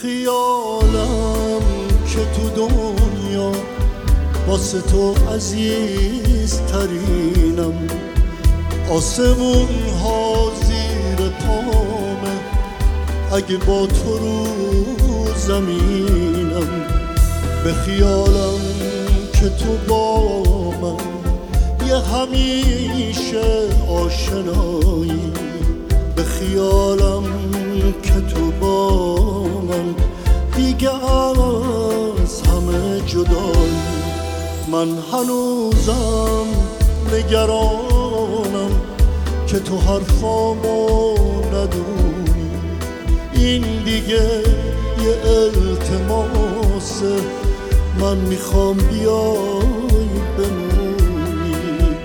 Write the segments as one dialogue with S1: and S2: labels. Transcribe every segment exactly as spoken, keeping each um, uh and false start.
S1: خیالم که تو دنیا واسه تو عزیزترینم، آسمون ها زیر پامه اگه با تو رو زمینم. به خیالم که تو با من یه همیشه آشنایی، به خیالم که تو با من دیگه از همه جدایی. من هنوزم نگرانم که تو حرفامو ندونی، این دیگه یه التماسه، من میخوام بیای بمونی.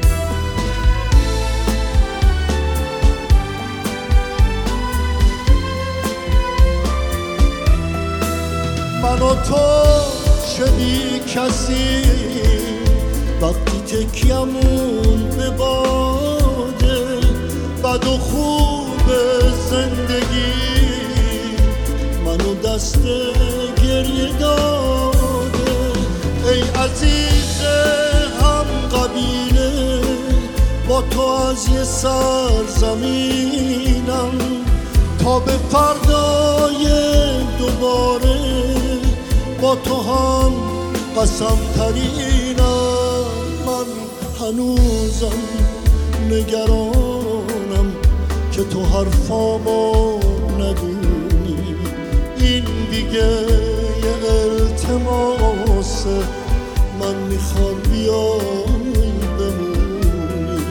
S1: من و تو چه بی کسی وقتی تکیمون به باده، بد و خوب زندگی منو دست گریه داده. ای عزیز هم قبیله با تو از یه سرزمینم، تا به فردای دوباره با تو هم قسم ترینم. من هنوزم نگرانم که تو حرفامو ندونی، این دیگه یه التماسه، من میخوام بیای بمونی.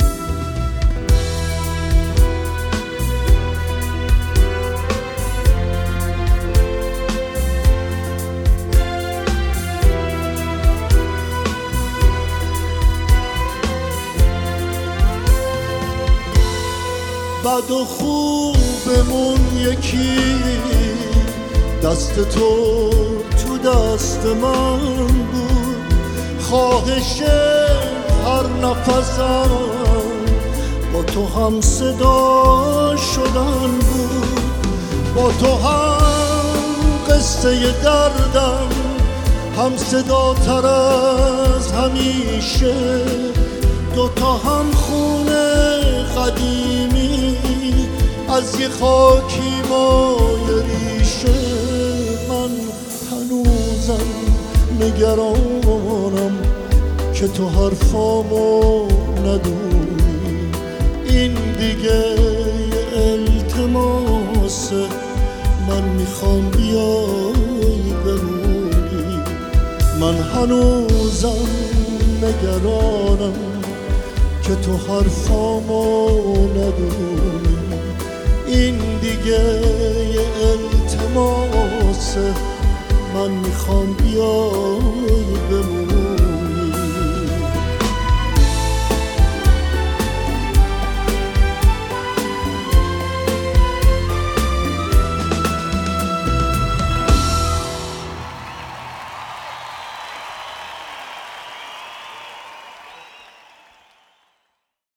S1: بد و خوبمون یکی، دست تو تو دست من بود، خواهش هر نفسم با تو هم صدا شدن بود، با تو هم قصه دردم هم صدا تر از همیشه، دوتا هم خونه قدیمی از یه خاکی مایه ریشه. من هنوزم نگرانم که تو حرفامو ندونی، این دیگه یه التماسه، من میخوام بیای بمونی. من هنوزم نگرانم که تو حرفامو ندونی، این دیگه یه التماسه، من میخوام بیای بمونی.